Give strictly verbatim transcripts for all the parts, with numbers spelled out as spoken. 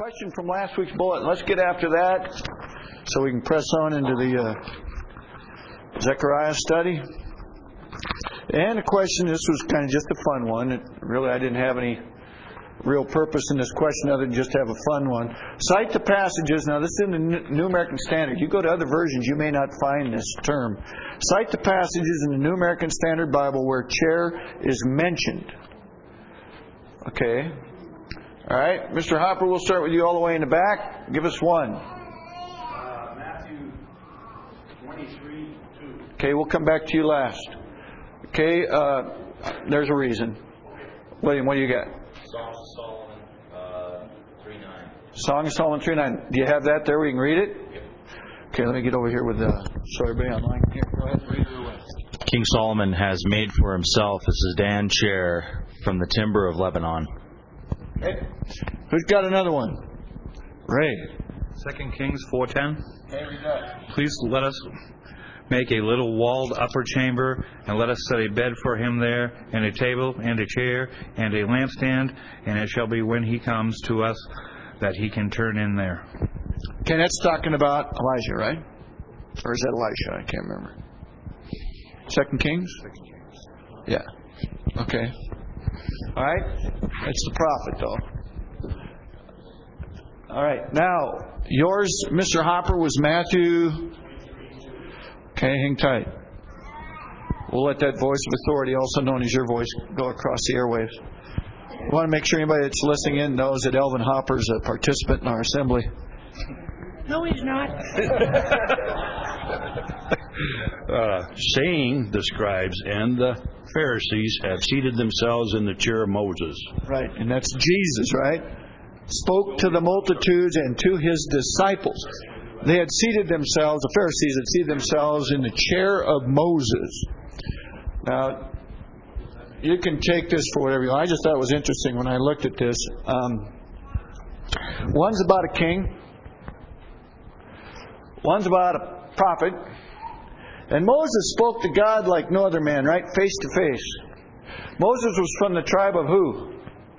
question from last week's bulletin. Let's get after that so we can press on into the uh, Zechariah study. And a question, this was kind of just a fun one. It, really, I didn't have any real purpose in this question other than just have a fun one. Cite the passages. Now, this is in the New American Standard. You go to other versions, you may not find this term. Cite the passages in the New American Standard Bible where chair is mentioned. Okay. All right. Mister Hopper, we'll start with you all the way in the back. Give us one. Uh, Matthew twenty-three two. Okay, we'll come back to you last. Okay, uh, there's a reason. William, what do you got? Songs of Solomon uh, three nine. Song of Solomon three nine. Do you have that there? We can read it? Yep. Okay, let me get over here with uh, so everybody online. Here, go ahead and read it away. King Solomon has made for himself a sedan chair from the timber of Lebanon. Okay. Who's got another one? Ray. Second Kings four ten. Okay, read that. Please let us make a little walled upper chamber, and let us set a bed for him there, and a table, and a chair, and a lampstand, and it shall be when he comes to us that he can turn in there. Okay, that's talking about Elijah, right? Or is that Elisha? I can't remember. Second Kings? Second Kings. Yeah. Okay. All right. That's the prophet, though. All right. Now, yours, Mister Hopper, was Matthew. Okay, hang tight. We'll let that voice of authority, also known as your voice, go across the airwaves. We want to make sure anybody that's listening in knows that Elvin Hopper's a participant in our assembly. No, he's not. uh, saying the scribes and the Pharisees have seated themselves in the chair of Moses. Right, and that's Jesus, right? Spoke to the multitudes and to his disciples. They had seated themselves, the Pharisees had seated themselves in the chair of Moses. Now, you can take this for whatever you want. I just thought it was interesting when I looked at this. Um, one's about a king. One's about a prophet. And Moses spoke to God like no other man, right? Face to face. Moses was from the tribe of who?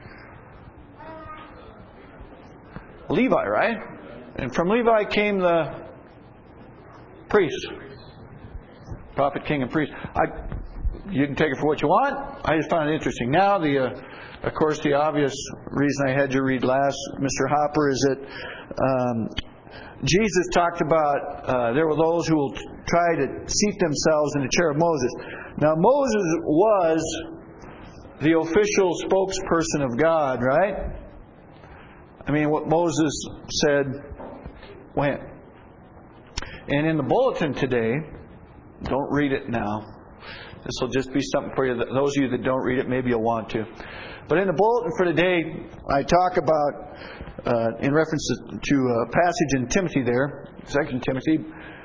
Levi, right? And from Levi came the priest. Prophet, king, and priest. I, you can take it for what you want. I just found it interesting. Now, the, uh, of course, the obvious reason I had you read last, Mister Hopper, is that um, Jesus talked about uh, there were those who will try to seat themselves in the chair of Moses. Now, Moses was the official spokesperson of God, right? I mean, what Moses said went. And in the bulletin today, don't read it now. This will just be something for you. Those of you that don't read it, maybe you'll want to. But in the bulletin for today, I talk about, uh, in reference to, to a passage in Timothy there, Second Timothy,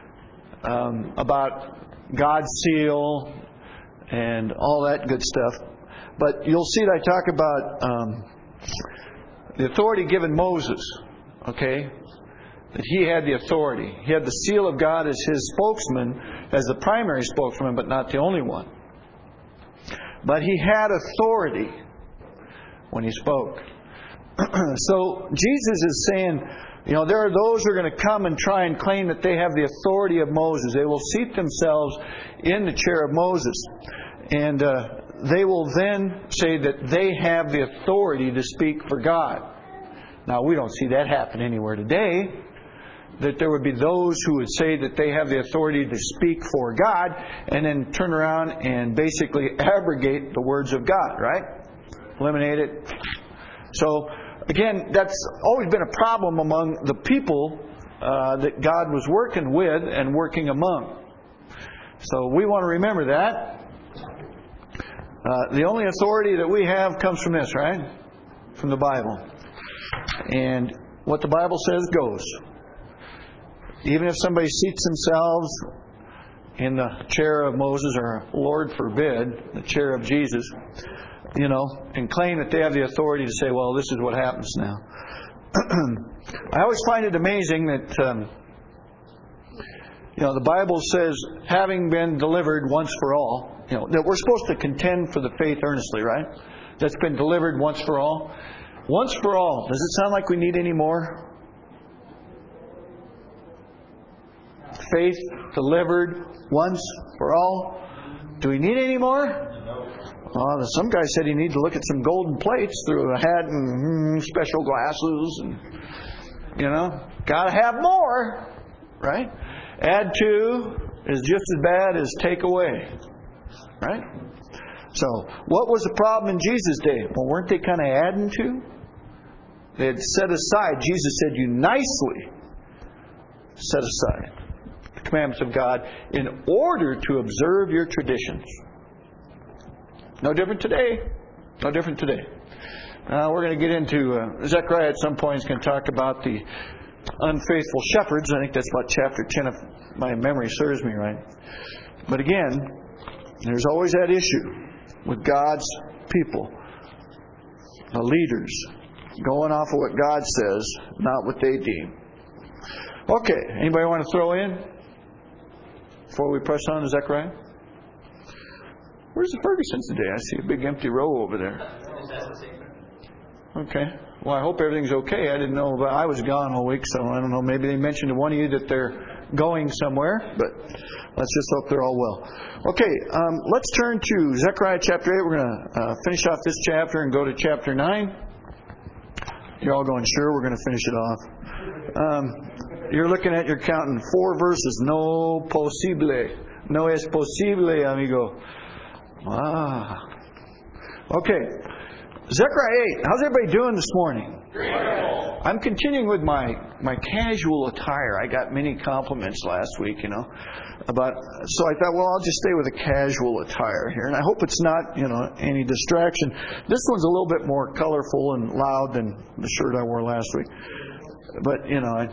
um, about God's seal and all that good stuff. But you'll see that I talk about um, the authority given Moses, okay? That he had the authority. He had the seal of God as his spokesman, as the primary spokesman, but not the only one. But he had authority when he spoke. So Jesus is saying, you know, there are those who are going to come and try and claim that they have the authority of Moses. They will seat themselves in the chair of Moses. And uh, they will then say that they have the authority to speak for God. Now, we don't see that happen anywhere today. That there would be those who would say that they have the authority to speak for God and then turn around and basically abrogate the words of God, right? Eliminate it. So, again, that's always been a problem among the people uh, that God was working with and working among. So we want to remember that. Uh, the only authority that we have comes from this, right? From the Bible. And what the Bible says goes. Even if somebody seats themselves in the chair of Moses, or Lord forbid, the chair of Jesus, you know, and claim that they have the authority to say, well, this is what happens now. I always find it amazing that, um, you know, the Bible says, having been delivered once for all, you know, that we're supposed to contend for the faith earnestly, right? That's been delivered once for all. Once for all. Does it sound like we need any more? Faith delivered once for all. Do we need any more? Uh, some guy said he needed to look at some golden plates through a hat and mm, special glasses. And, you know, got to have more. Right? Add to is just as bad as take away. Right? So, what was the problem in Jesus' day? Well, weren't they kind of adding to? They had set aside. Jesus said, you nicely set aside the commandments of God in order to observe your traditions. No different today. No different today. Uh, we're going to get into, uh, Zechariah at some point is going to talk about the unfaithful shepherds. I think that's about chapter ten if my memory serves me right. But again, there's always that issue with God's people, the leaders, going off of what God says, not what they deem. Okay, anybody want to throw in before we press on to Zechariah? Where's the Fergusons today? I see a big empty row over there. Okay. Well, I hope everything's okay. I didn't know, but I was gone all week, so I don't know. Maybe they mentioned to one of you that they're going somewhere, but let's just hope they're all well. Okay, um, let's turn to Zechariah chapter eight. We're going to uh, finish off this chapter and go to chapter nine. You're all going, sure, we're going to finish it off. Um, you're looking at your counting four verses. No posible. No es posible, amigo. Ah. Okay. Zechariah eight. How's everybody doing this morning? I'm continuing with my, my casual attire. I got many compliments last week, you know, about, so I thought, well, I'll just stay with a casual attire here. And I hope it's not, you know, any distraction. This one's a little bit more colorful and loud than the shirt I wore last week. But, you know, I,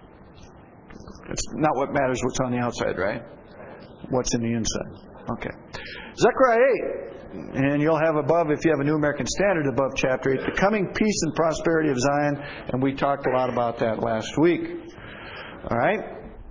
it's not what matters what's on the outside, right? What's in the inside. Okay. Zechariah eight. And you'll have above, if you have a New American Standard, above chapter eight, the coming peace and prosperity of Zion. And we talked a lot about that last week. All right?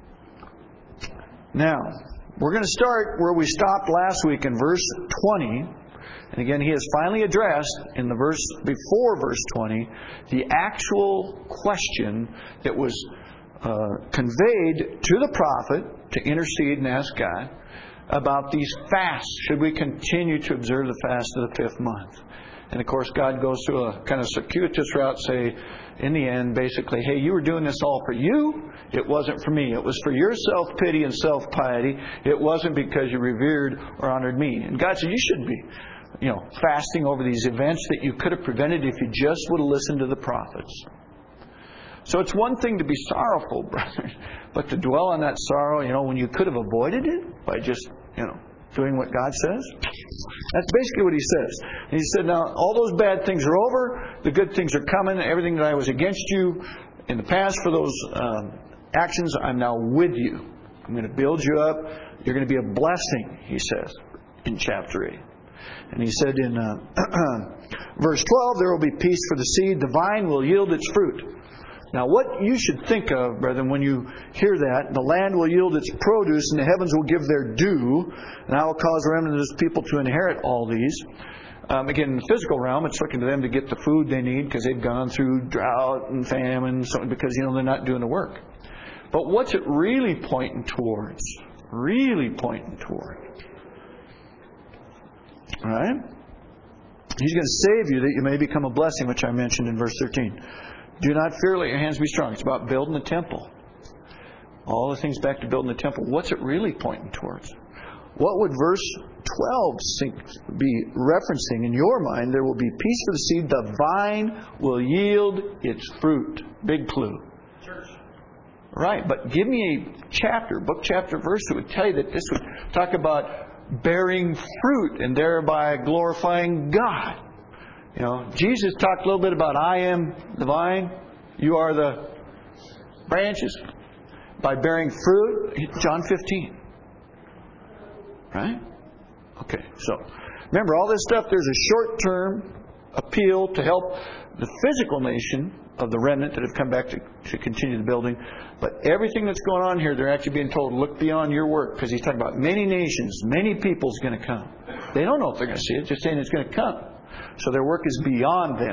Now, we're going to start where we stopped last week in verse twenty. And again, he has finally addressed, in the verse before verse twenty, the actual question that was uh, conveyed to the prophet to intercede and ask God about these fasts. Should we continue to observe the fast of the fifth month? And of course, God goes through a kind of circuitous route, say, in the end, basically, hey, you were doing this all for you. It wasn't for me. It was for your self-pity and self-piety. It wasn't because you revered or honored me. And God said, you shouldn't be, you know, fasting over these events that you could have prevented if you just would have listened to the prophets. So it's one thing to be sorrowful, brothers, but to dwell on that sorrow, you know, when you could have avoided it by just, you know, doing what God says. That's basically what he says. And he said, now, all those bad things are over. The good things are coming. Everything that I was against you in the past for those um, actions, I'm now with you. I'm going to build you up. You're going to be a blessing, he says, in chapter eight. And he said in uh, verse twelve, there will be peace for the seed. The vine will yield its fruit. Now, what you should think of, brethren, when you hear that, the land will yield its produce, and the heavens will give their due, and I will cause the remnant of this people to inherit all these. Um, again, in the physical realm, it's looking to them to get the food they need because they've gone through drought and famine, because, you know, they're not doing the work. But what's it really pointing towards? Really pointing toward. All right? He's going to save you that you may become a blessing, which I mentioned in verse thirteen. Do not fear, let your hands be strong. It's about building the temple. All the things back to building the temple. What's it really pointing towards? What would verse twelve be referencing in your mind? There will be peace for the seed. The vine will yield its fruit. Big clue. Church. Right, but give me a chapter, book, chapter, verse that would tell you that this would talk about bearing fruit and thereby glorifying God. You know, Jesus talked a little bit about I am the vine, you are the branches. By bearing fruit, John fifteen. Right? Okay, so remember all this stuff, there's a short-term appeal to help the physical nation of the remnant that have come back to, to continue the building. But everything that's going on here, they're actually being told, look beyond your work. Because he's talking about many nations, many people's going to come. They don't know if they're going to see it, just saying it's going to come. So their work is beyond them.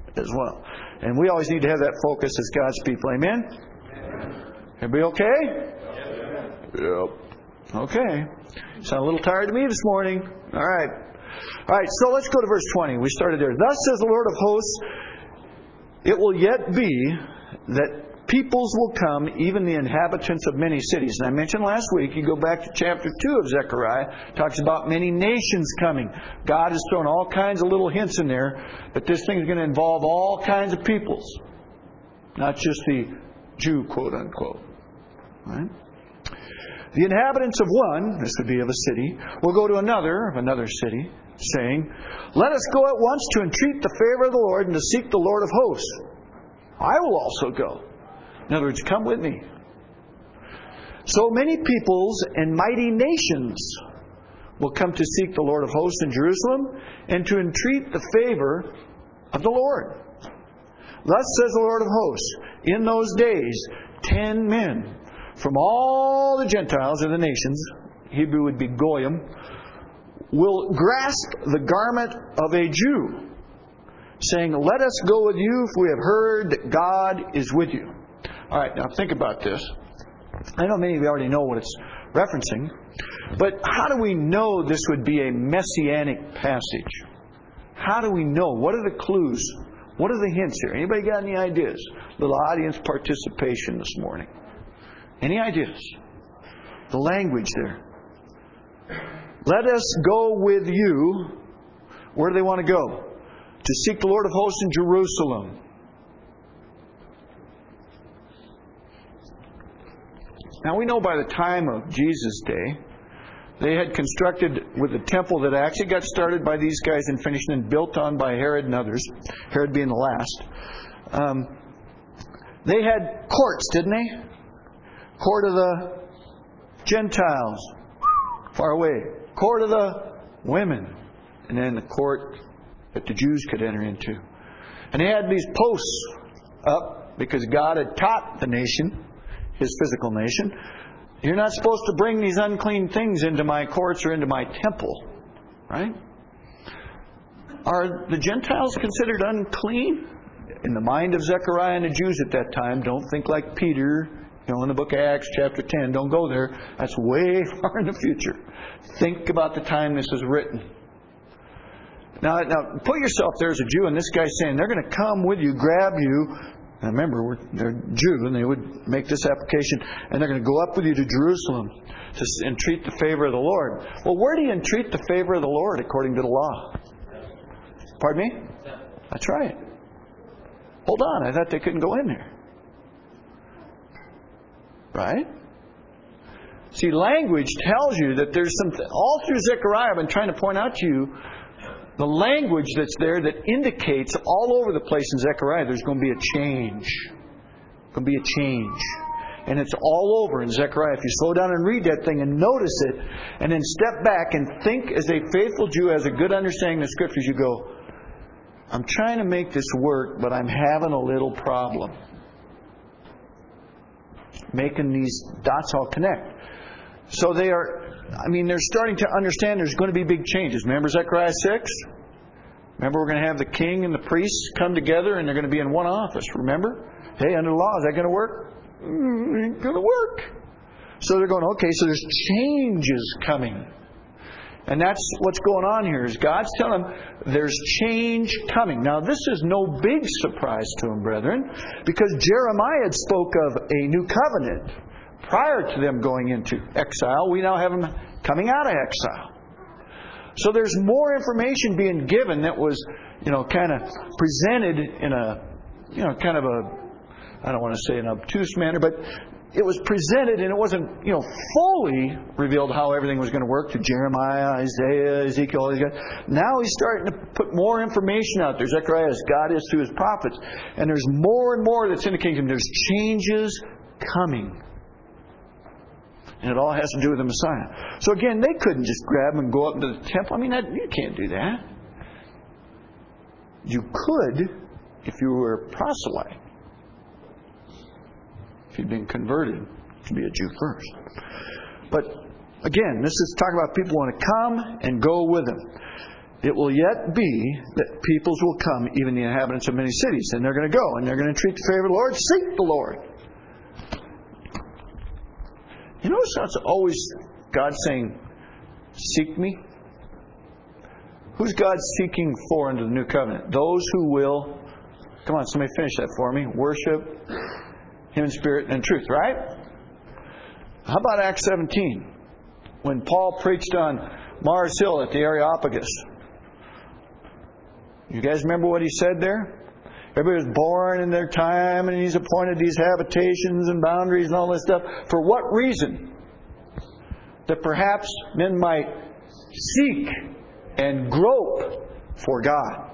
as well. And we always need to have that focus as God's people. Amen? Everybody okay? Yep. Okay. Sound a little tired to me this morning. All right. All right, so let's go to verse twenty. We started there. Thus says the Lord of hosts, it will yet be that peoples will come, even the inhabitants of many cities. And I mentioned last week, you go back to chapter two of Zechariah, talks about many nations coming. God has thrown all kinds of little hints in there that this thing is going to involve all kinds of peoples. Not just the Jew, quote unquote. Right? The inhabitants of one, this would be of a city, will go to another of another city, saying, let us go at once to entreat the favor of the Lord and to seek the Lord of hosts. I will also go. In other words, come with me. So many peoples and mighty nations will come to seek the Lord of hosts in Jerusalem and to entreat the favor of the Lord. Thus says the Lord of hosts, in those days, ten men from all the Gentiles or the nations, Hebrew would be Goyim, will grasp the garment of a Jew, saying, let us go with you, for we have heard that God is with you. All right, now think about this. I know many of you already know what it's referencing, but how do we know this would be a messianic passage? How do we know? What are the clues? What are the hints here? Anybody got any ideas? Little audience participation this morning. Any ideas? The language there. Let us go with you. Where do they want to go? To seek the Lord of hosts in Jerusalem. Now we know by the time of Jesus' day, they had constructed with the temple that actually got started by these guys and finished and built on by Herod and others, Herod being the last. Um, they had courts, didn't they? Court of the Gentiles, far away. Court of the women. And then the court that the Jews could enter into. And they had these posts up because God had taught the nation, His physical nation, you're not supposed to bring these unclean things into my courts or into my temple. Right? Are the Gentiles considered unclean? In the mind of Zechariah and the Jews at that time, don't think like Peter, you know, in the book of Acts chapter ten. Don't go there. That's way far in the future. Think about the time this is written. Now, now put yourself there as a Jew, and this guy's saying they're going to come with you, grab you. Now remember, we're, they're Jew, and they would make this application, and they're going to go up with you to Jerusalem to entreat the favor of the Lord. Well, where do you entreat the favor of the Lord according to the law? Pardon me? That's right. Hold on, I thought they couldn't go in there. Right? See, language tells you that there's something. All through Zechariah, I've been trying to point out to you the language that's there that indicates all over the place in Zechariah there's going to be a change. There's going to be a change. And it's all over in Zechariah. If you slow down and read that thing and notice it, and then step back and think as a faithful Jew has a good understanding of the Scriptures, you go, I'm trying to make this work, but I'm having a little problem making these dots all connect. So they are, I mean, they're starting to understand there's going to be big changes. Remember Zechariah six? Remember we're going to have the king and the priests come together and they're going to be in one office. Remember? Hey, under the law, is that going to work? Mm, ain't going to work. So they're going, okay, so there's changes coming. And that's what's going on here, is God's telling them there's change coming. Now, this is no big surprise to them, brethren, because Jeremiah had spoke of a new covenant prior to them going into exile. We now have them coming out of exile. So there's more information being given that was, you know, kind of presented in a, you know, kind of a, I don't want to say an obtuse manner, but it was presented and it wasn't, you know, fully revealed how everything was going to work to Jeremiah, Isaiah, Ezekiel, all these guys. Now he's starting to put more information out there. Zechariah, as God is through his prophets. And there's more and more that's indicating there's changes coming. And it all has to do with the Messiah. So again, they couldn't just grab him and go up into the temple. I mean, that, you can't do that. You could if you were a proselyte. If you'd been converted to be a Jew first. But again, this is talking about people want to come and go with him. it will yet be that peoples will come, even the inhabitants of many cities, and they're going to go, and they're going to entreat the favor of the Lord, seek the Lord. You notice how it's always God saying, seek me? Who's God seeking for under the new covenant? Those who will, come on, somebody finish that for me, worship Him in spirit and in truth, right? How about Acts seventeen? When Paul preached on Mars Hill at the Areopagus. You guys remember what he said there? Everybody was born in their time, and He's appointed these habitations and boundaries and all this stuff. For what reason? That perhaps men might seek and grope for God.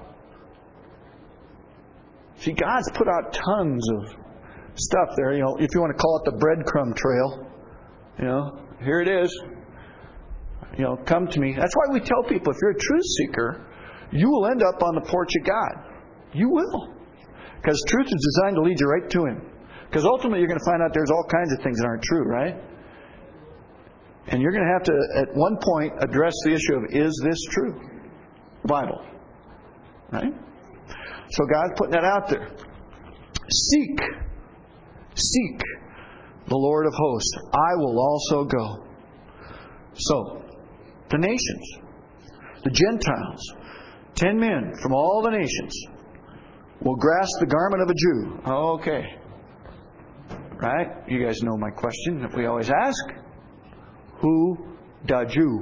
See, God's put out tons of stuff there. You know, if you want to call it the breadcrumb trail, you know, here it is. You know, come to me. That's why we tell people, if you're a truth seeker, you will end up on the porch of God. You will. Because truth is designed to lead you right to Him. Because ultimately you're going to find out there's all kinds of things that aren't true, right? And you're going to have to, at one point, address the issue of, is this true? The Bible. Right? So God's putting that out there. Seek. Seek the Lord of hosts. I will also go. So, the nations, the Gentiles, ten men from all the nations will grasp the garment of a Jew. Okay. Right? You guys know my question that we always ask. Who da Jew?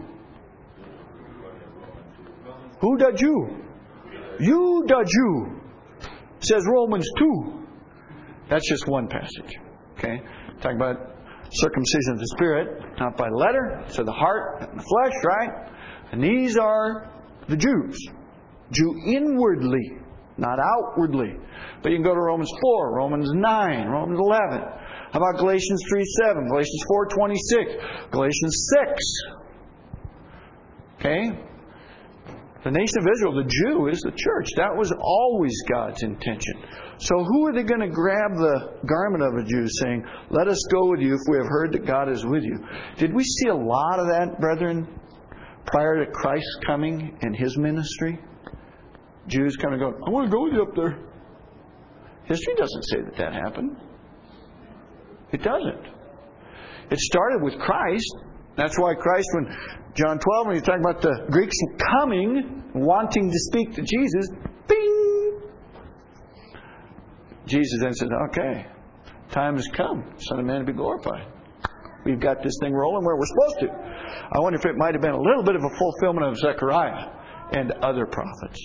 Who da Jew? You da Jew. Says Romans two. That's just one passage. Okay? Talking about circumcision of the Spirit, not by the letter, so the heart and the flesh, right? And these are the Jews. Jew inwardly, not outwardly. But you can go to Romans four, Romans nine, Romans eleven. How about Galatians three seven, Galatians four twenty-six, Galatians six? Okay? The nation of Israel, the Jew, is the church. That was always God's intention. So who are they going to grab the garment of a Jew saying, let us go with you if we have heard that God is with you? Did we see a lot of that, brethren, prior to Christ's coming and His ministry? Jews coming and going, I want to go with you up there. History doesn't say that that happened. It doesn't. It started with Christ. That's why Christ, when John twelve, when he's talking about the Greeks coming, wanting to speak to Jesus, bing! Jesus then says, okay, time has come, Son of Man to be glorified. We've got this thing rolling where we're supposed to. I wonder if it might have been a little bit of a fulfillment of Zechariah and other prophets.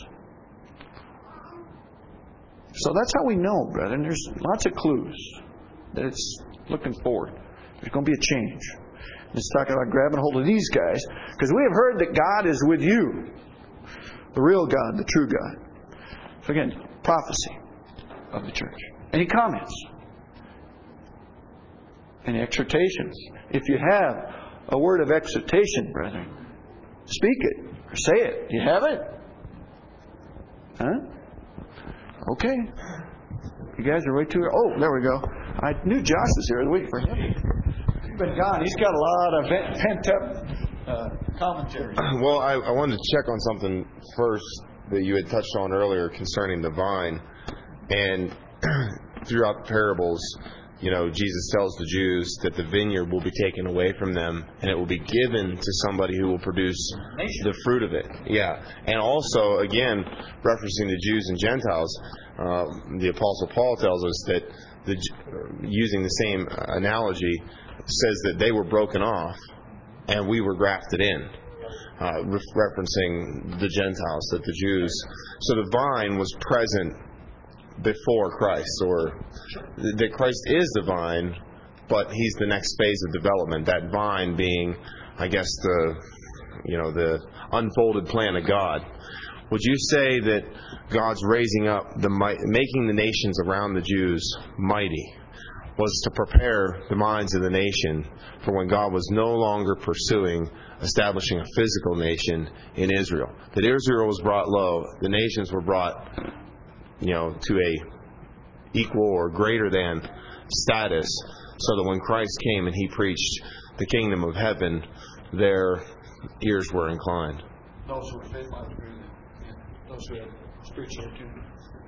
So that's how we know, brethren. There's lots of clues that it's looking forward. There's going to be a change. It's talking about grabbing hold of these guys. Because we have heard that God is with you. The real God, the true God. So again, prophecy of the church. Any comments? Any exhortations? If you have a word of exhortation, brethren, speak it. Or say it. You have it? Huh? Okay. You guys are way too... Oh, there we go. I knew Josh was here. I was waiting for him. Been gone. He's got a lot of pent-up uh, commentary. Well, I, I wanted to check on something first that you had touched on earlier concerning the vine. And throughout the parables, you know, Jesus tells the Jews that the vineyard will be taken away from them and it will be given to somebody who will produce the fruit of it. Yeah. And also, again, referencing the Jews and Gentiles, uh, the Apostle Paul tells us that, the, using the same analogy, says that they were broken off and we were grafted in, uh, re- referencing the Gentiles, that the Jews. So the vine was present before Christ, or that Christ is the vine, but He's the next phase of development. That vine being, I guess, the you know the unfolded plan of God. Would you say that God's raising up the making the nations around the Jews mighty was to prepare the minds of the nation for when God was no longer pursuing establishing a physical nation in Israel? That Israel was brought low, the nations were brought, you know, to a equal or greater than status, so that when Christ came and He preached the kingdom of heaven, their ears were inclined. Those who were faithful. Those who had spiritually attuned.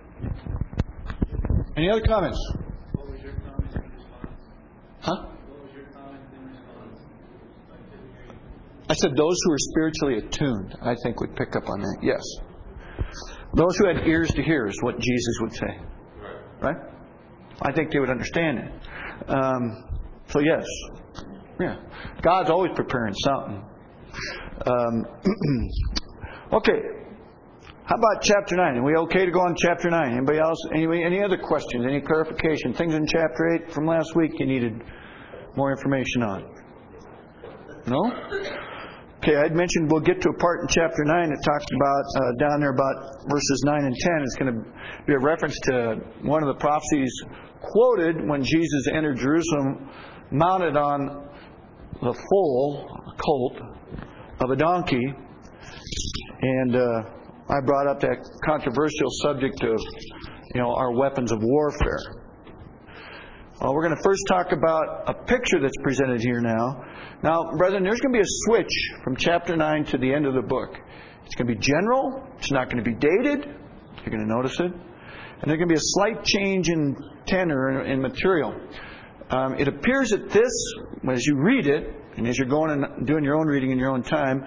Any other comments? What was your comment in response? Huh? What was your comment in response? I couldn't hear you. I said those who are spiritually attuned, I think, would pick up on that. Yes. Those who had ears to hear is what Jesus would say. Right? I think they would understand it. Um, so yes. Yeah. God's always preparing something. Um, okay. How about chapter nine? Are we okay to go on chapter nine? Anybody else? Any, any other questions? Any clarification? Things in chapter eight from last week you needed more information on? No? Okay, I'd mentioned we'll get to a part in chapter nine that talks about, uh, down there about verses nine and ten. It's going to be a reference to one of the prophecies quoted when Jesus entered Jerusalem mounted on the foal, a colt, of a donkey. And uh, I brought up that controversial subject of, you know, our weapons of warfare. Well, we're going to first talk about a picture that's presented here now. Now, brethren, there's going to be a switch from chapter nine to the end of the book. It's going to be general. It's not going to be dated. You're going to notice it. And there's going to be a slight change in tenor and material. Um, it appears that this, as you read it, and as you're going and doing your own reading in your own time,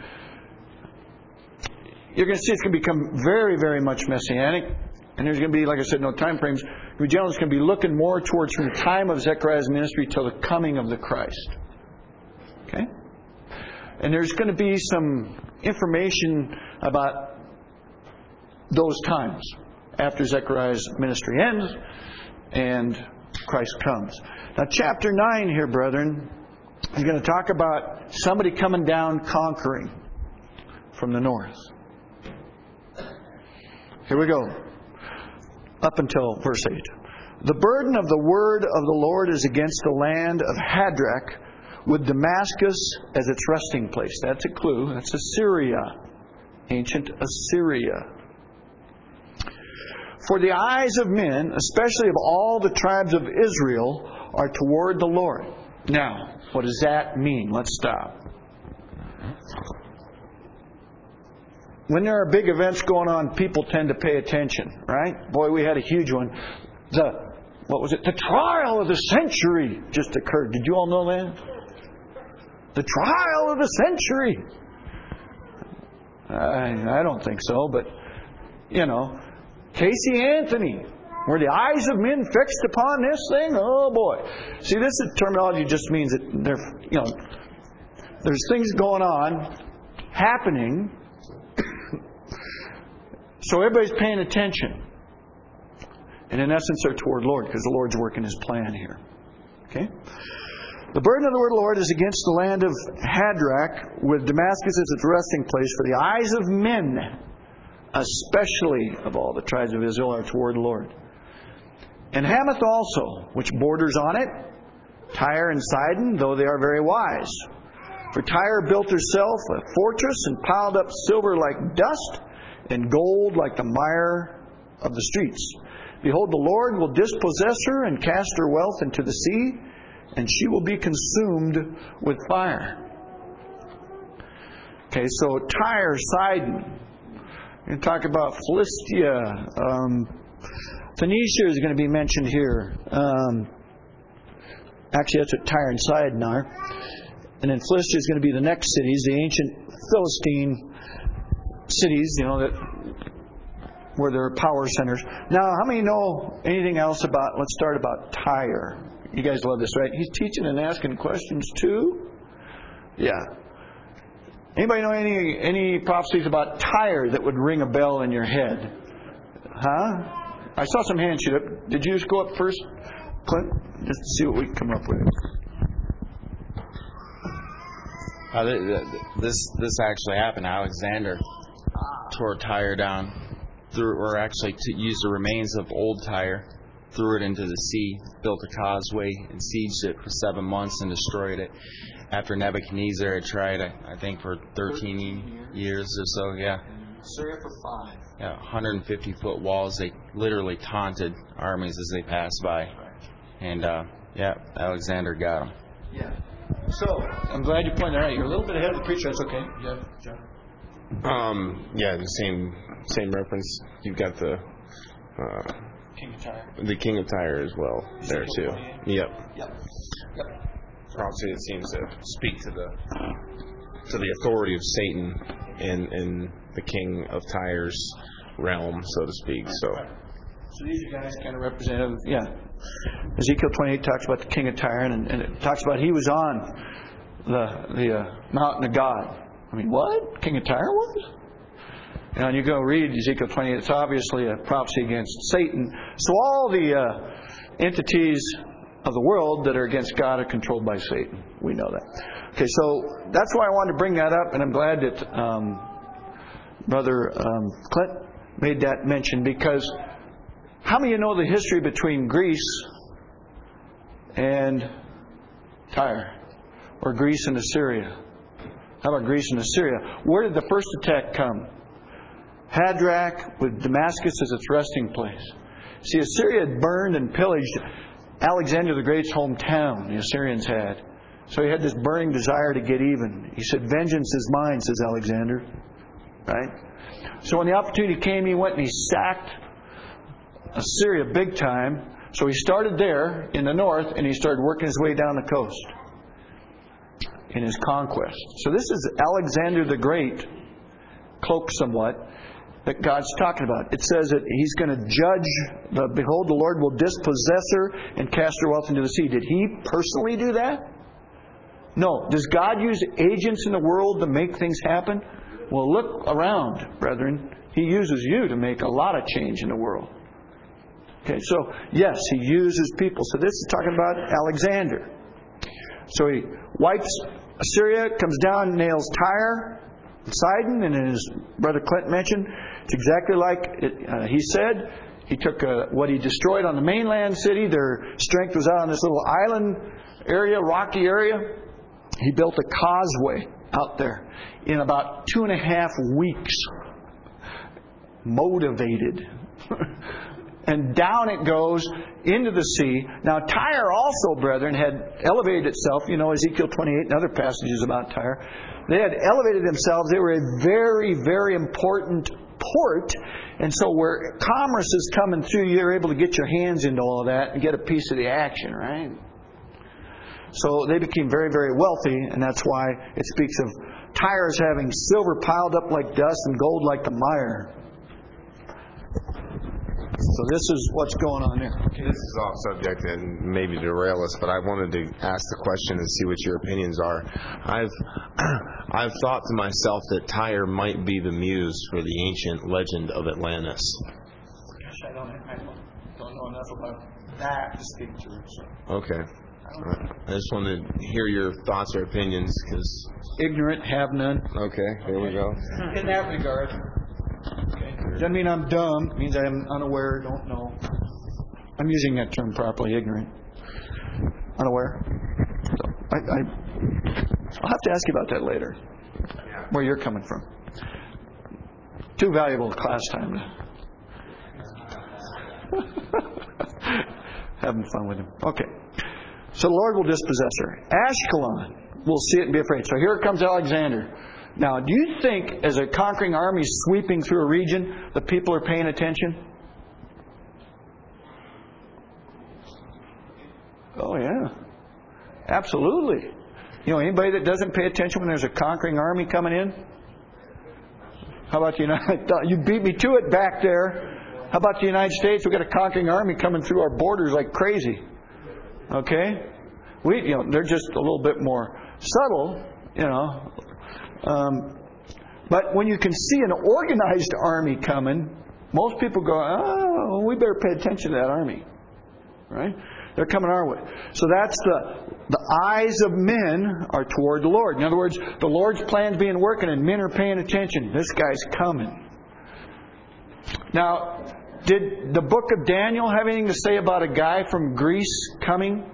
you're going to see it's going to become very, very much messianic. And there's going to be, like I said, no time frames. The general is going to be looking more towards from the time of Zechariah's ministry till the coming of the Christ. Okay? And there's going to be some information about those times after Zechariah's ministry ends and Christ comes. Now, chapter nine here, brethren, is going to talk about somebody coming down conquering from the north. Here we go. Up until verse eight. The burden of the word of the Lord is against the land of Hadrach, with Damascus as its resting place. That's a clue. That's Assyria. Ancient Assyria. For the eyes of men, especially of all the tribes of Israel, are toward the Lord. Now, what does that mean? Let's stop. When there are big events going on, people tend to pay attention, right? Boy, we had a huge one. The, what was it? The trial of the century just occurred. Did you all know that? The trial of the century. I, I don't think so, but, you know, Casey Anthony. Were the eyes of men fixed upon this thing? Oh, boy. See, this is terminology just means that there, you know, there's things going on, happening. So everybody's paying attention. And in essence, they're toward the Lord because the Lord's working His plan here. Okay? The burden of the word of the Lord is against the land of Hadrach, with Damascus as its resting place. For the eyes of men, especially of all the tribes of Israel, are toward the Lord. And Hamath also, which borders on it, Tyre and Sidon, though they are very wise. For Tyre built herself a fortress and piled up silver like dust, and gold like the mire of the streets. Behold, the Lord will dispossess her and cast her wealth into the sea, and she will be consumed with fire. Okay, so Tyre, Sidon. We're going to talk about Philistia. Um, Phoenicia is going to be mentioned here. Um, actually, that's what Tyre and Sidon are. And then Philistia is going to be the next cities, the ancient Philistine cities, you know, that where there are power centers. Now, how many know anything else about, let's start about Tyre. You guys love this, right? He's teaching and asking questions too? Yeah. Anybody know any any prophecies about Tyre that would ring a bell in your head? Huh? I saw some hands shoot up. Did you just go up first, Clint? Just to see what we can come up with. Uh, this this actually happened. Alexander tore Tyre down, threw, or actually to use the remains of old Tyre, threw it into the sea, built a causeway, and sieged it for seven months and destroyed it. After Nebuchadnezzar had tried, I think, for thirteen years or so, yeah. Syria for five. Yeah, one hundred fifty foot walls. They literally taunted armies as they passed by. And, uh, yeah, Alexander got them. Yeah. So, I'm glad you pointed that out. You're a little bit ahead of the preacher. That's okay. Yeah, John. Um, yeah, the same same reference. You've got the uh, King of Tyre. the king of Tyre as well there too. Yep. Yep. Yep. Obviously, it seems to speak to the to the authority of Satan in in the king of Tyre's realm, so to speak. So. So these are guys kind of representative. Yeah. Ezekiel twenty-eight talks about the king of Tyre, and, and it talks about he was on the the uh, mountain of God. I mean, what? King of Tyre was? You know, and you go read Ezekiel twenty-eight, it's obviously a prophecy against Satan. So all the uh, entities of the world that are against God are controlled by Satan. We know that. Okay, so that's why I wanted to bring that up, and I'm glad that um, Brother um, Clint made that mention, because how many of you know the history between Greece and Tyre? Or Greece and Assyria? How about Greece and Assyria? Where did the first attack come? Hadrach, with Damascus as its resting place. See, Assyria had burned and pillaged Alexander the Great's hometown, the Assyrians had. So he had this burning desire to get even. He said, vengeance is mine, says Alexander. Right? So when the opportunity came, he went and he sacked Assyria big time. So he started there in the north, and he started working his way down the coast in his conquest. So this is Alexander the Great, cloaked somewhat, that God's talking about. It says that He's going to judge, the, behold, the Lord will dispossess her and cast her wealth into the sea. Did He personally do that? No. Does God use agents in the world to make things happen? Well, look around, brethren. He uses you to make a lot of change in the world. Okay, so yes, He uses people. So this is talking about Alexander. So He wipes Assyria, comes down, nails Tyre, Sidon, and as Brother Clint mentioned, it's exactly like it, uh, he said. He took uh, what he destroyed on the mainland city. Their strength was out on this little island area, rocky area. He built a causeway out there in about two and a half weeks. Motivated. And down it goes into the sea. Now, Tyre also, brethren, had elevated itself. You know, Ezekiel twenty-eight and other passages about Tyre. They had elevated themselves. They were a very, very important port. And so where commerce is coming through, you're able to get your hands into all of that and get a piece of the action, right? So they became very, very wealthy. And that's why it speaks of Tyre as having silver piled up like dust and gold like the mire. So this is what's going on there. This is off subject and maybe derail us, but I wanted to ask the question and see what your opinions are. I've I've thought to myself that Tyre might be the muse for the ancient legend of Atlantis. Gosh, I don't, I don't know enough about that to speak to it. So. Okay. Right. I just wanted to hear your thoughts or opinions, because ignorant, have none. Okay, here we go. In that regard. Okay. Doesn't mean I'm dumb. It means I'm unaware, don't know. I'm using that term properly, ignorant. Unaware. So I, I, I'll have to ask you about that later. Where you're coming from. Too valuable class time. Having fun with him. Okay. So the Lord will dispossess her. Ashkelon will see it and be afraid. So here comes Alexander. Now, do you think as a conquering army sweeping through a region, the people are paying attention? Oh, yeah. Absolutely. You know, anybody that doesn't pay attention when there's a conquering army coming in? How about the United States? You beat me to it back there. How about the United States? We've got a conquering army coming through our borders like crazy. Okay? We, you know, they're just a little bit more subtle, you know. Um, but when you can see an organized army coming, most people go, oh, we better pay attention to that army. Right? They're coming our way. So that's the the eyes of men are toward the Lord. In other words, the Lord's plan's being working and men are paying attention. This guy's coming. Now, did the book of Daniel have anything to say about a guy from Greece coming?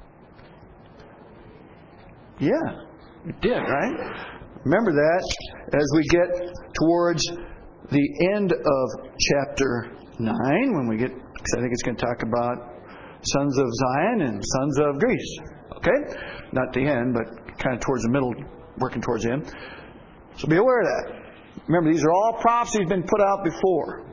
Yeah, it did, right? Remember that as we get towards the end of chapter nine, when we get, because I think it's going to talk about sons of Zion and sons of Greece. Okay? Not the end, but kind of towards the middle, working towards the end. So be aware of that. Remember, these are all prophecies been put out before.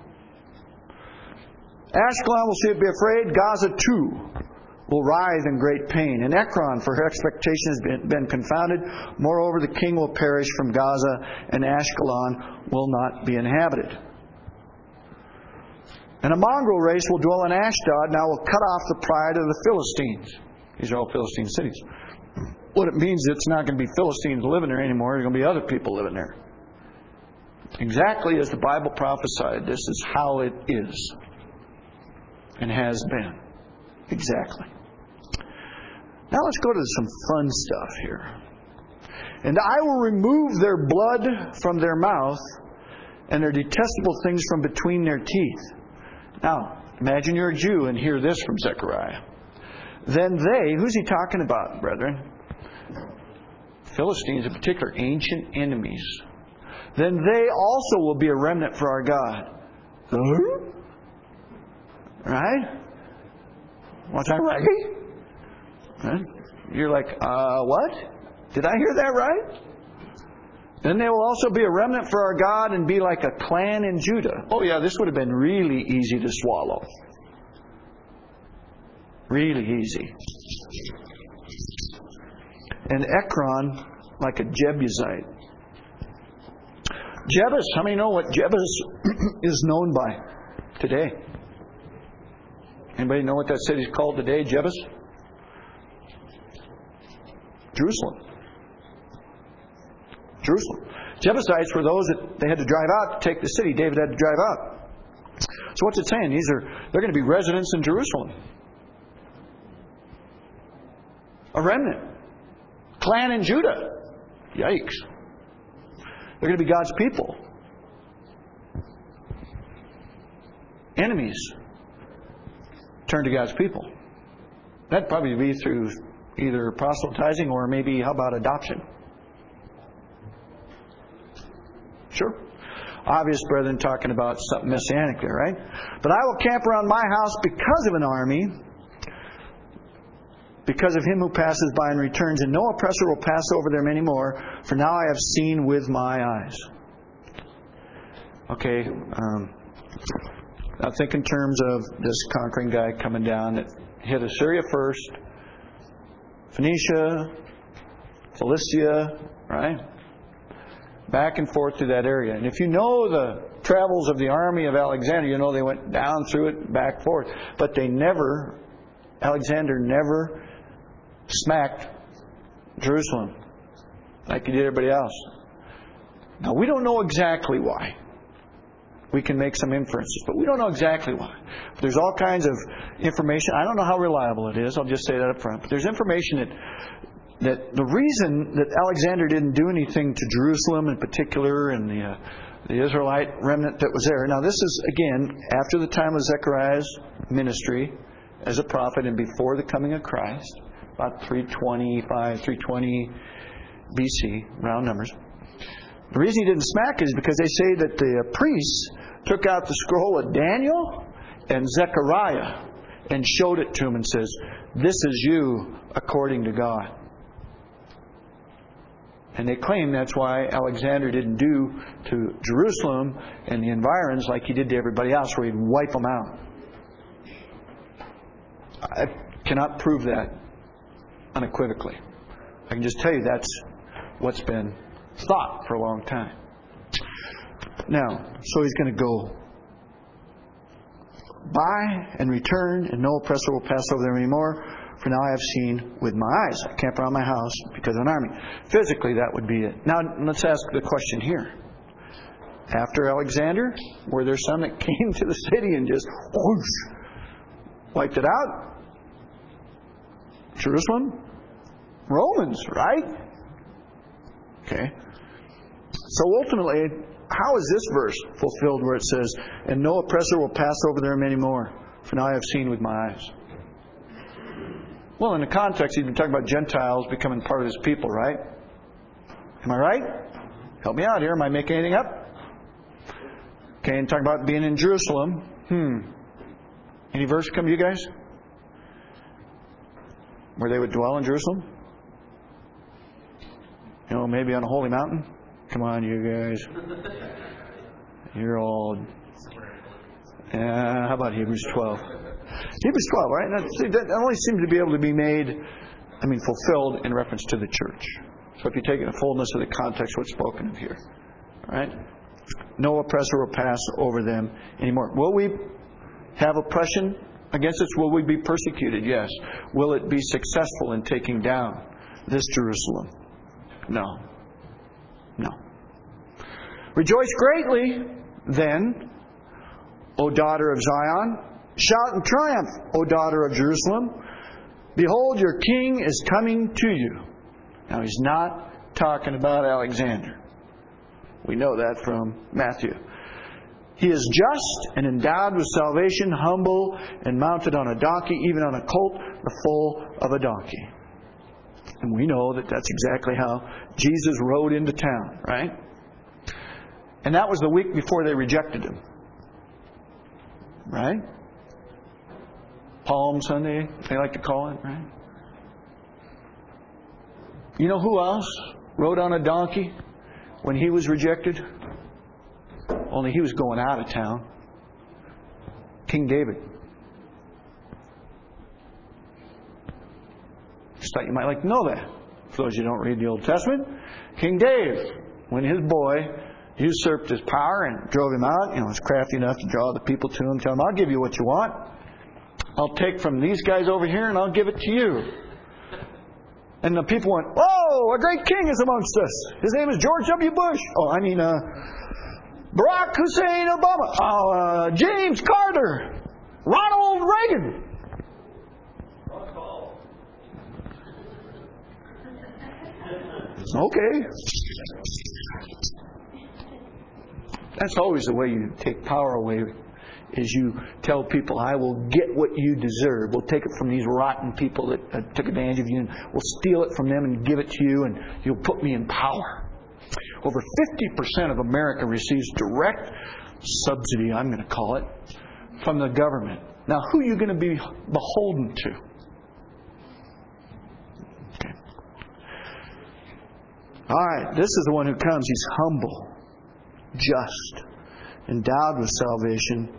Ashkelon will see it be afraid. Gaza too will writhe in great pain. And Ekron, for her expectation has been, been confounded. Moreover, the king will perish from Gaza, and Ashkelon will not be inhabited. And a mongrel race will dwell in Ashdod, and I will cut off the pride of the Philistines. These are all Philistine cities. What it means is it's not going to be Philistines living there anymore. There's going to be other people living there. Exactly as the Bible prophesied, this is how it is and has been. Exactly. Now let's go to some fun stuff here. And I will remove their blood from their mouth and their detestable things from between their teeth. Now, imagine you're a Jew and hear this from Zechariah. Then they, who's he talking about, brethren? Philistines in particular, ancient enemies. Then they also will be a remnant for our God. Huh? Right? What's that, right? Huh? You're like, uh, what? Did I hear that right? Then they will also be a remnant for our God and be like a clan in Judah. Oh yeah, this would have been really easy to swallow. Really easy. And Ekron like a Jebusite. Jebus, how many know what Jebus is known by today? Anybody know what that city is called today, Jebus? Jerusalem. Jerusalem. Jebusites were those that they had to drive out to take the city. David had to drive out. So what's it saying? These are they're going to be residents in Jerusalem. A remnant. Clan in Judah. Yikes. They're going to be God's people. Enemies turn to God's people. That'd probably be through either proselytizing or maybe, how about adoption? Sure. Obvious, brethren, talking about something messianic there, right? But I will camp around my house because of an army, because of him who passes by and returns, and no oppressor will pass over them anymore, for now I have seen with my eyes. Okay, um, now think in terms of this conquering guy coming down that hit Assyria first, Phoenicia, Philistia, right? Back and forth through that area. And if you know the travels of the army of Alexander, you know they went down through it, back forth. But they never, Alexander never smacked Jerusalem like he did everybody else. Now, we don't know exactly why. We can make some inferences, but we don't know exactly why. But there's all kinds of information. I don't know how reliable it is. I'll just say that up front. But there's information that that the reason that Alexander didn't do anything to Jerusalem in particular and the uh, the Israelite remnant that was there. Now, this is, again, after the time of Zechariah's ministry as a prophet and before the coming of Christ, about three twenty-five, three twenty B C, round numbers. The reason he didn't smack it is because they say that the priests took out the scroll of Daniel and Zechariah and showed it to him and says, "This is you according to God." And they claim that's why Alexander didn't do to Jerusalem and the environs like he did to everybody else, where he'd wipe them out. I cannot prove that unequivocally. I can just tell you that's what's been thought for a long time. Now, so he's going to go by and return, and no oppressor will pass over them anymore. For now I have seen with my eyes. I camp around my house because of an army. Physically, that would be it. Now, let's ask the question here. After Alexander, were there some that came to the city and just whoosh, wiped it out? Jerusalem? Romans, right? Okay. So ultimately, how is this verse fulfilled where it says, "And no oppressor will pass over them anymore, for now I have seen with my eyes"? Well, in the context, he's been talking about Gentiles becoming part of his people, right? Am I right? Help me out here. Am I making anything up? Okay, and talking about being in Jerusalem. Hmm. Any verse come to you guys? Where they would dwell in Jerusalem? You know, maybe on a holy mountain? Come on, you guys. You're all... Uh, how about Hebrews twelve? Hebrews twelve, right? That, see, that only seems to be able to be made, I mean, fulfilled in reference to the church. So if you take it in the fullness of the context, what's spoken of here, right? No oppressor will pass over them anymore. Will we have oppression against us? Will we be persecuted? Yes. Will it be successful in taking down this Jerusalem? No. No. Rejoice greatly, then, O daughter of Zion. Shout in triumph, O daughter of Jerusalem. Behold, your king is coming to you. Now, he's not talking about Alexander. We know that from Matthew. He is just and endowed with salvation, humble and mounted on a donkey, even on a colt, the foal of a donkey. And we know that that's exactly how Jesus rode into town, right? And that was the week before they rejected him. Right? Palm Sunday, they like to call it, right? You know who else rode on a donkey when he was rejected? Only he was going out of town. King David. Just thought you might like to know that. For those of you who don't read the Old Testament, King David, when his boy usurped his power and drove him out, you know, was crafty enough to draw the people to him, tell him, I'll give you what you want. I'll take from these guys over here and I'll give it to you. And the people went, oh, a great king is amongst us. His name is George W. Bush. Oh, I mean, uh, Barack Hussein Obama. Oh, uh, James Carter. Ronald Reagan. Okay. That's always the way you take power away, is you tell people, I will get what you deserve. We'll take it from these rotten people that uh, took advantage of you, and we'll steal it from them and give it to you, and you'll put me in power. Over fifty percent of America receives direct subsidy, I'm going to call it, from the government. Now, who are you going to be beholden to? Okay. All right, this is the one who comes. He's humble, just, endowed with salvation,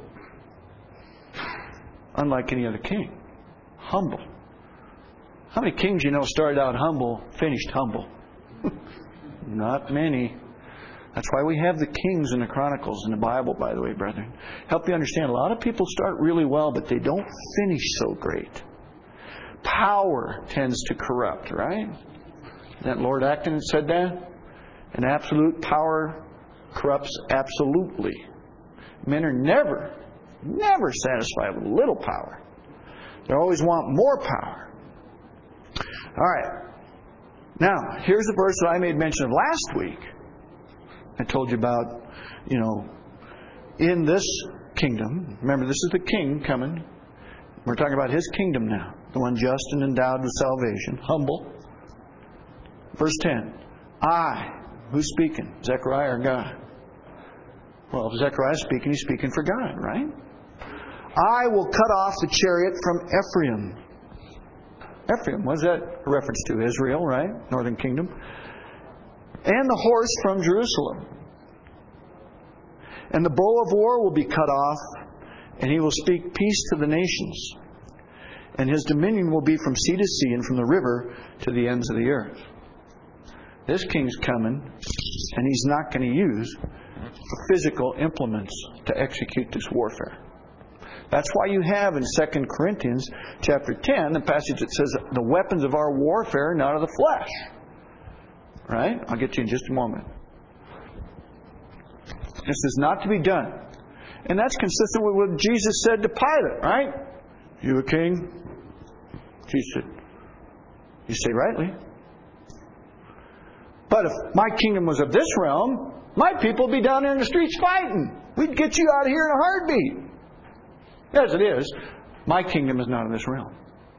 unlike any other king. Humble. How many kings you know started out humble, finished humble? Not many. That's why we have the kings in the Chronicles in the Bible, by the way, brethren. Help you understand, a lot of people start really well, but they don't finish so great. Power tends to corrupt, right? Isn't that Lord Acton said that? And absolute power corrupts absolutely. Men are never, never satisfied with little power. They always want more power. All right. Now, here's the verse that I made mention of last week. I told you about, you know, in this kingdom. Remember, this is the king coming. We're talking about his kingdom now. The one just and endowed with salvation. Humble. Verse ten. I. Who's speaking? Zechariah or God? Well, if Zechariah is speaking, he's speaking for God, right? I will cut off the chariot from Ephraim. Ephraim, what is that a reference to? Israel, right? Northern kingdom. And the horse from Jerusalem. And the bow of war will be cut off, and he will speak peace to the nations. And his dominion will be from sea to sea and from the river to the ends of the earth. This king's coming, and he's not going to use physical implements to execute this warfare. That's why you have in Second Corinthians chapter ten, the passage that says, the weapons of our warfare are not of the flesh. Right? I'll get to you in just a moment. This is not to be done. And that's consistent with what Jesus said to Pilate, right? You a king? Jesus said, you say rightly. But if my kingdom was of this realm, my people would be down there in the streets fighting. We'd get you out of here in a heartbeat. As it is, my kingdom is not of this realm.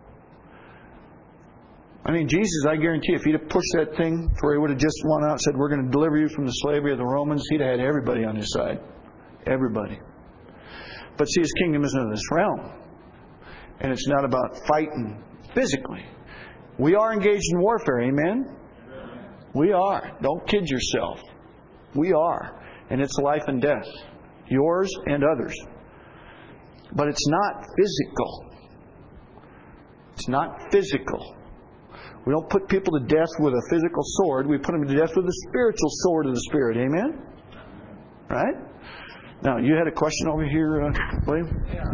I mean, Jesus, I guarantee, if he'd have pushed that thing to where he would have just went out and said, we're going to deliver you from the slavery of the Romans, he'd have had everybody on his side. Everybody. But see, his kingdom isn't of this realm. And it's not about fighting physically. We are engaged in warfare, amen? We are. Don't kid yourself. We are. And it's life and death. yours and others. But it's not physical. It's not physical. We don't put people to death with a physical sword. We put them to death with the spiritual sword of the Spirit. Amen? Right? Now, you had a question over here, uh, William? Yeah.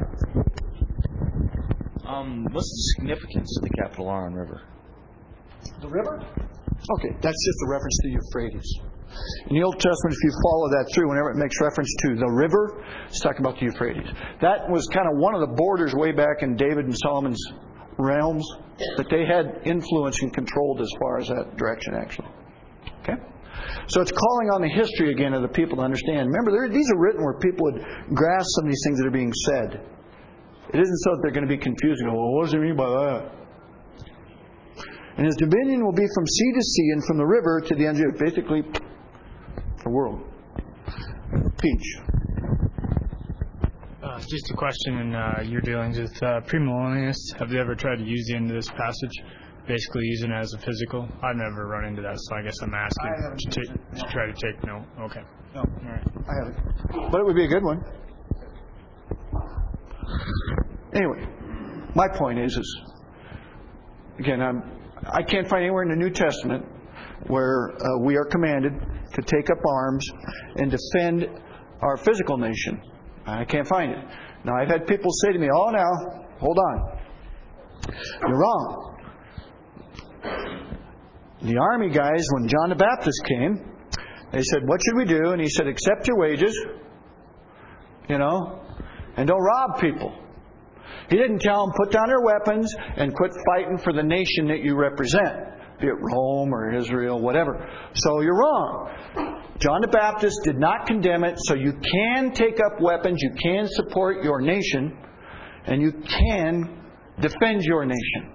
Um, what's the significance of the capital R on river? The river? Okay, that's just a reference to Euphrates. In the Old Testament, if you follow that through, whenever it makes reference to the river, it's talking about the Euphrates. That was kind of one of the borders way back in David and Solomon's realms that they had influence and controlled as far as that direction, actually. Okay? So it's calling on the history again of the people to understand. Remember, these are written where people would grasp some of these things that are being said. It isn't so that they're going to be confused and go, well, what does it mean by that? And his dominion will be from sea to sea and from the river to the ends of it. Basically, the world. Peach. Uh, just a question in uh, your dealings with uh, premillennialists. Have you ever tried to use the end of this passage, basically using it as a physical? I've never run into that, so I guess I'm asking I haven't to, take, used it, no. to try to take no. Okay. No, All right. I haven't. But it would be a good one. Anyway, my point is, is again, I'm, I can't find anywhere in the New Testament where uh, we are commanded to take up arms and defend our physical nation. I can't find it. Now, I've had people say to me, oh, now, hold on. You're wrong. The army guys, when John the Baptist came, they said, what should we do? And he said, accept your wages, you know, and don't rob people. He didn't tell them, put down their weapons and quit fighting for the nation that you represent, be it Rome or Israel, whatever. So you're wrong. John the Baptist did not condemn it, so you can take up weapons, you can support your nation, and you can defend your nation.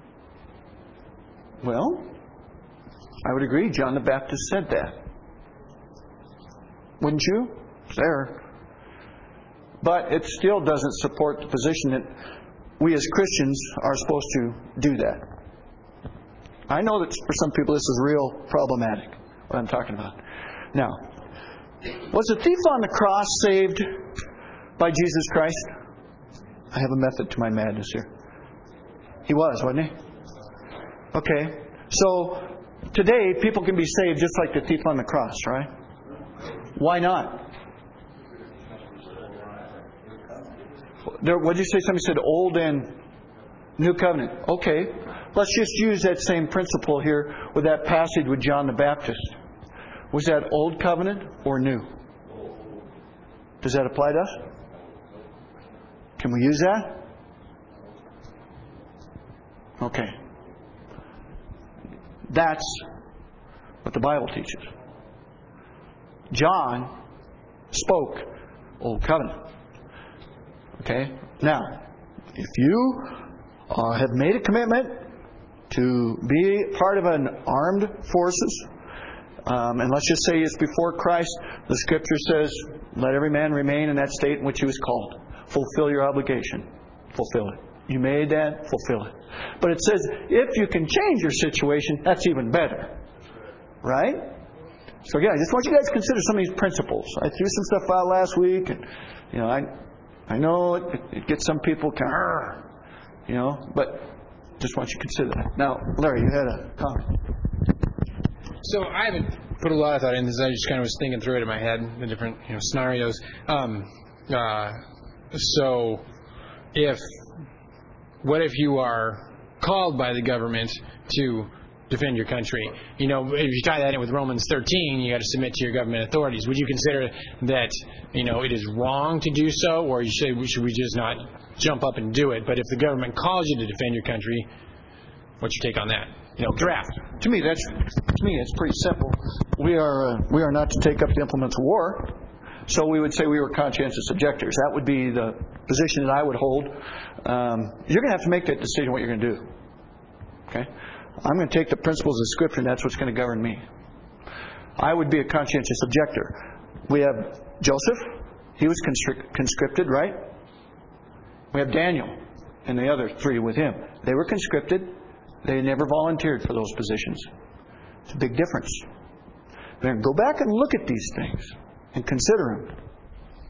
Well, I would agree, John the Baptist said that. Wouldn't you? It's there. But it still doesn't support the position that we as Christians are supposed to do that. I know that for some people this is real problematic, what I'm talking about. Now, was the thief on the cross saved by Jesus Christ? I have a method to my madness here. He was, wasn't he? Okay. So, today people can be saved just like the thief on the cross, right? Why not? There, what did you say? Somebody said old and new covenant. Okay. Let's just use that same principle here with that passage with John the Baptist. Was that old covenant or new? Does that apply to us? Can we use that? Okay. That's what the Bible teaches. John spoke old covenant. Okay? Now, if you uh, have made a commitment to be part of an armed forces, um, and let's just say it's before Christ, the Scripture says, let every man remain in that state in which he was called. Fulfill your obligation. Fulfill it. You made that, fulfill it. But it says, if you can change your situation, that's even better. Right? So again, I just want you guys to consider some of these principles. I threw some stuff out last week, and you know, I I know it, it gets some people kind of, you know, but just want you to consider that. Now, Larry, you had a comment. So I haven't put a lot of thought into this. I just kind of was thinking through it in my head, the different you know scenarios. Um, uh, so, if what if you are called by the government to defend your country? You know, if you tie that in with Romans thirteen, you got to submit to your government authorities. Would you consider that, you know, it is wrong to do so, or you say, should we just not jump up and do it? But if the government calls you to defend your country, what's your take on that? You know, draft. To me, that's to me, it's pretty simple. We are uh, we are not to take up the implements of war, so we would say we were conscientious objectors. That would be the position that I would hold. Um, you're going to have to make that decision what you're going to do. Okay. I'm going to take the principles of Scripture, and that's what's going to govern me. I would be a conscientious objector. We have Joseph. He was constric- conscripted, right? We have Daniel and the other three with him. They were conscripted. They never volunteered for those positions. It's a big difference. Then go back and look at these things and consider them.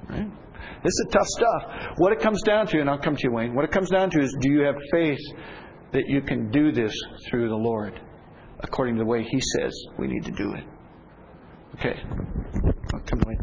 Right? This is tough stuff. What it comes down to, and I'll come to you, Wayne, what it comes down to is, do you have faith that you can do this through the Lord according to the way He says we need to do it? Okay. I'll come, Wayne.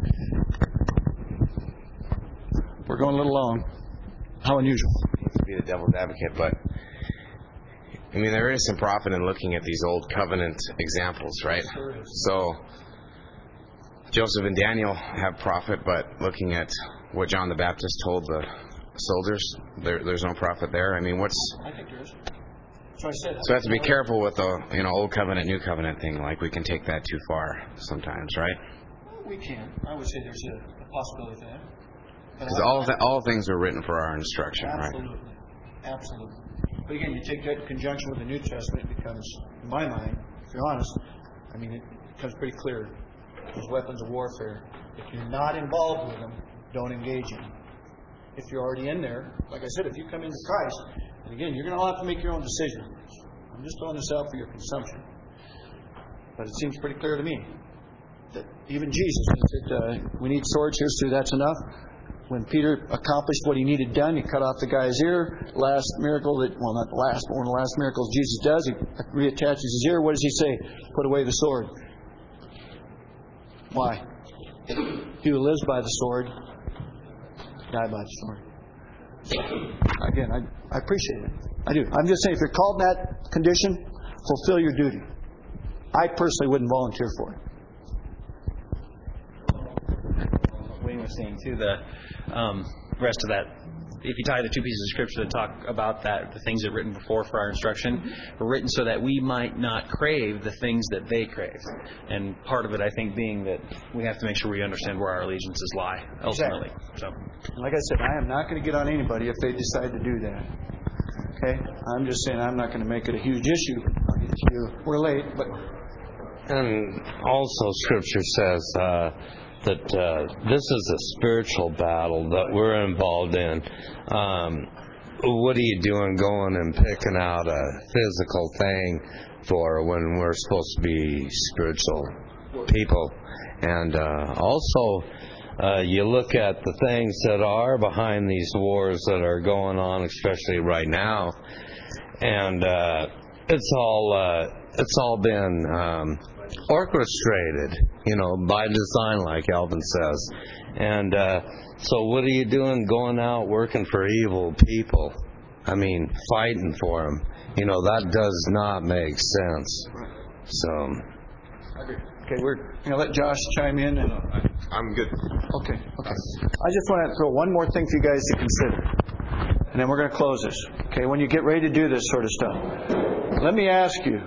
We're going a little long. How unusual. To be the devil's advocate, but I mean, there is some profit in looking at these old covenant examples, right? So Joseph and Daniel have profit, but looking at what John the Baptist told the soldiers, there, there's no profit there. I mean, what's... I think there is. So I said... So we have to be careful with the, you know, old covenant, new covenant thing. Like, we can take that too far sometimes, right? We can. I would say there's a, a possibility for that. Because all, th- all things are written for our instruction, Absolutely. right? Absolutely. But again, you take that in conjunction with the New Testament, it becomes, in my mind, if you're honest, I mean, it becomes pretty clear. Those weapons of warfare, if you're not involved with them, don't engage in them. If you're already in there, like I said, if you come into Christ, and again, you're going to all have to make your own decision. I'm just throwing this out for your consumption. But it seems pretty clear to me that even Jesus said, uh, we need swords here, so that's enough. When Peter accomplished what he needed done, he cut off the guy's ear. Last miracle that, well, not the last, but one of the last miracles Jesus does, he reattaches his ear. What does he say? Put away the sword. Why? He who lives by the sword, die by the sword. So, again, I, I appreciate it. I do. I'm just saying, if you're called in that condition, fulfill your duty. I personally wouldn't volunteer for it. Wayne was saying too, the um, rest of that, if you tie the two pieces of Scripture that talk about that, the things that are written before for our instruction, were written so that we might not crave the things that they crave. And part of it, I think, being that we have to make sure we understand where our allegiances lie, ultimately. Exactly. So, like I said, I am not going to get on anybody if they decide to do that. Okay? I'm just saying I'm not going to make it a huge issue. We're late, but... And also Scripture says... Uh, that uh, this is a spiritual battle that we're involved in. Um, what are you doing going and picking out a physical thing for when we're supposed to be spiritual people? And uh, also, uh, you look at the things that are behind these wars that are going on, especially right now, and uh, it's all uh, it's all been um, orchestrated, you know, by design, like Alvin says. And uh, so what are you doing going out working for evil people? I mean, fighting for them. You know, that does not make sense. So... Okay, we're going to let Josh chime in. And I'm good. Okay, okay. I just want to throw one more thing for you guys to consider. And then we're going to close this. Okay, when you get ready to do this sort of stuff. Let me ask you,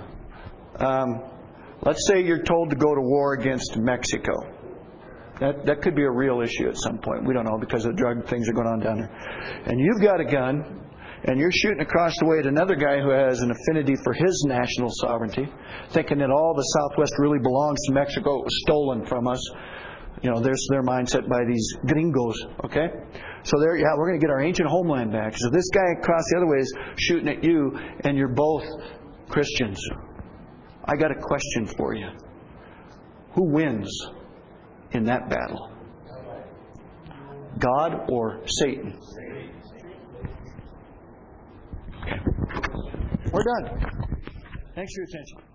um, let's say you're told to go to war against Mexico. That that could be a real issue at some point. We don't know because of the drug things are going on down there. And you've got a gun, and you're shooting across the way at another guy who has an affinity for his national sovereignty, thinking that all the Southwest really belongs to Mexico. It was stolen from us. You know, there's their mindset by these gringos. Okay, so there, yeah, we're going to get our ancient homeland back. So this guy across the other way is shooting at you, and you're both Christians. I got a question for you. Who wins in that battle? God or Satan? Okay. We're done. Thanks for your attention.